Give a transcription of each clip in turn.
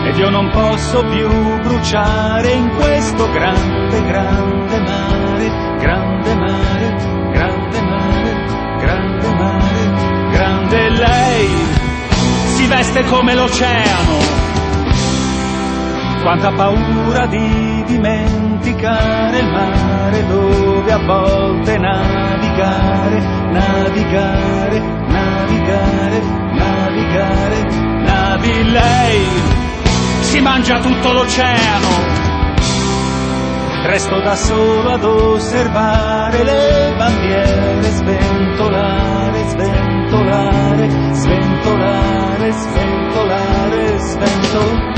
ed io non posso più bruciare in questo grande, grande mare, grande mare, grande mare, grande mare, grande. Lei si veste come l'oceano, quanta paura di dimenticare il mare dove a volte navigare, navigare, navigare, navigare, navi. Lei si mangia tutto l'oceano, resto da solo ad osservare le bandiere sventolare, sventolare, sventolare, sventolare, sventolare.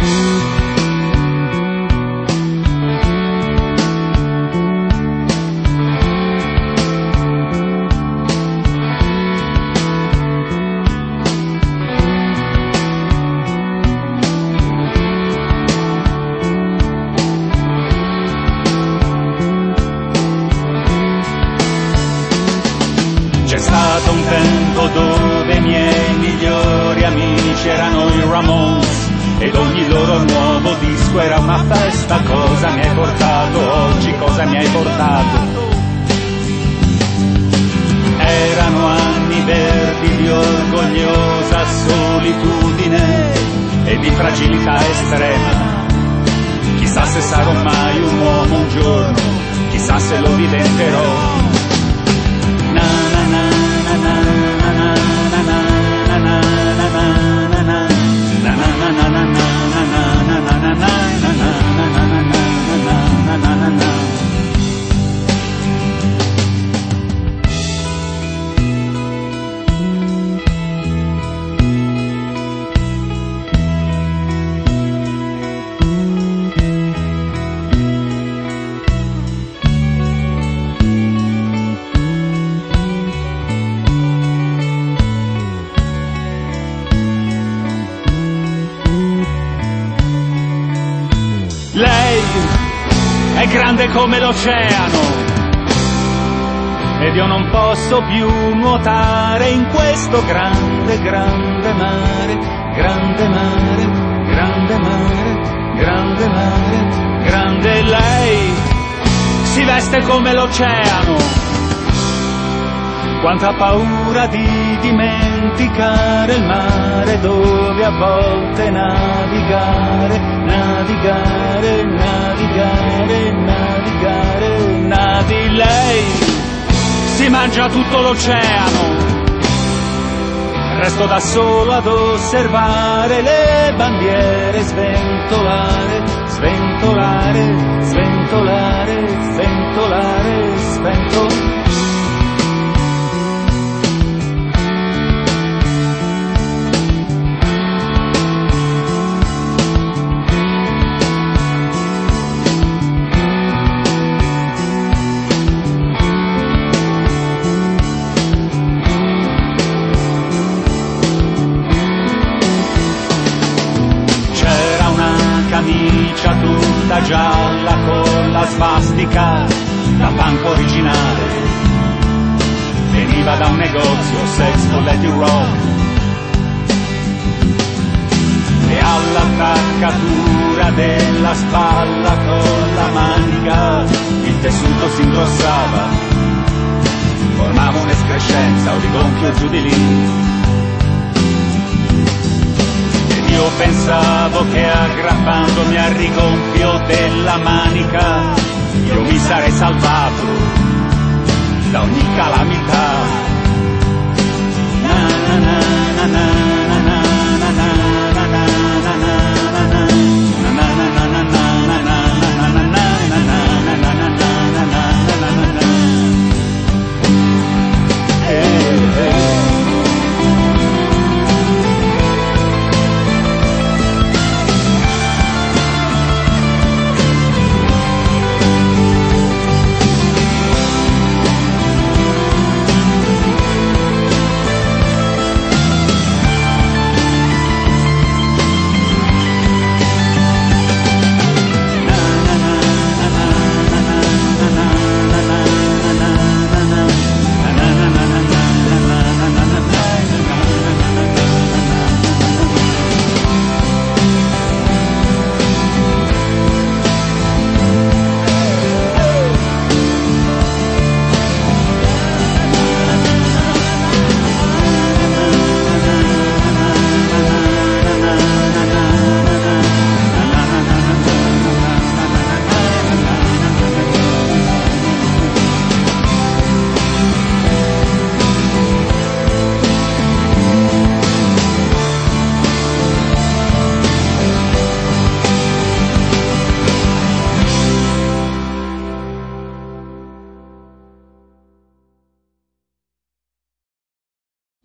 C'è stato un tempo dove i miei migliori amici erano i Ramones ed ogni loro nuovo disco era una festa. Cosa mi hai portato oggi? Cosa mi hai portato? Erano anni verdi di orgogliosa solitudine e di fragilità estrema. Chissà se sarò mai un uomo un giorno, chissà se lo diventerò. Lei è grande come l'oceano ed io non posso più nuotare in questo grande, grande mare, grande mare, grande mare, grande mare, grande. Lei si veste come l'oceano, quanta paura di dimenticare il mare dove a volte navigare, navigare, navigare, navigare, navi. Lei si mangia tutto l'oceano, resto da solo ad osservare le bandiere sventolare, sventolare, sventolare, sventolare, sventolare. Camicia tutta gialla con la svastica da punk originale, veniva da un negozio sex for let you roll e all'attaccatura della spalla con la manica il tessuto si ingrossava, formava un'escrescenza o rigonfio giù di lì. Io pensavo che aggrappandomi al rigonfio della manica io mi sarei salvato da ogni calamità. Na na na na na.